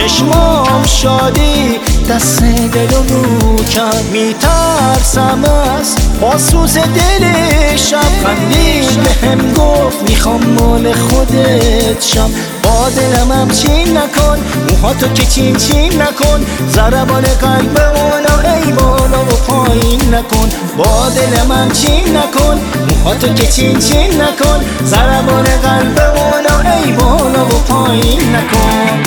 چشمام شادی دست دلو رو کرد. میترسم از باسوز دل شب، خندید بهم گفت میخوام مال خودت شم. با دلم همچین نکن، موهاتو که چین چین نکن، ضربان قلبمونو ای بالا و پایین نکن. با دلم همچین نکن، موهاتو که چین چین نکن، ضربان قلبمونو ای بالا و پایین نکن.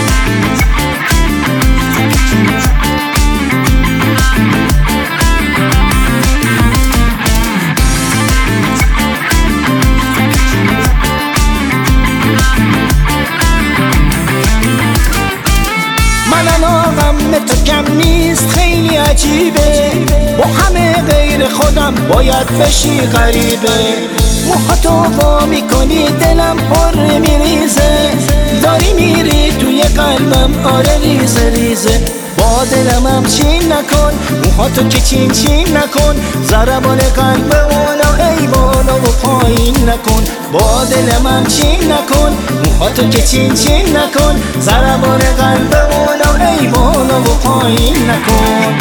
من علاقم تو کم نیست، خیلی عجیبه، با همه غیر خودم باید بشی غریبه. موهاتو وا میکنی دلم پر میریزه، داری میری توی قلبم آره ریزه ریزه. با دلم همچین نکن، موهاتو که چین چین نکن، ضربان قلبمونو ای بالا و پایین نکن. با دلم همچین نکن، موهاتو که چین چین نکن، ضربان قلبمونو ای بالا و پایین نکن.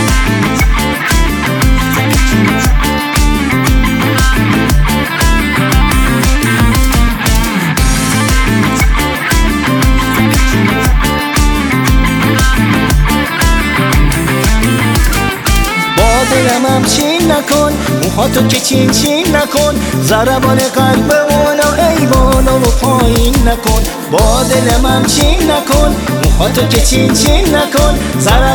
دلم همچین نکن، موهاتو که چین چین نکن، ضربان قلبمونو ای بالا و پایین نکن. با دلم همچین نکن، موهاتو که چین چین نکن،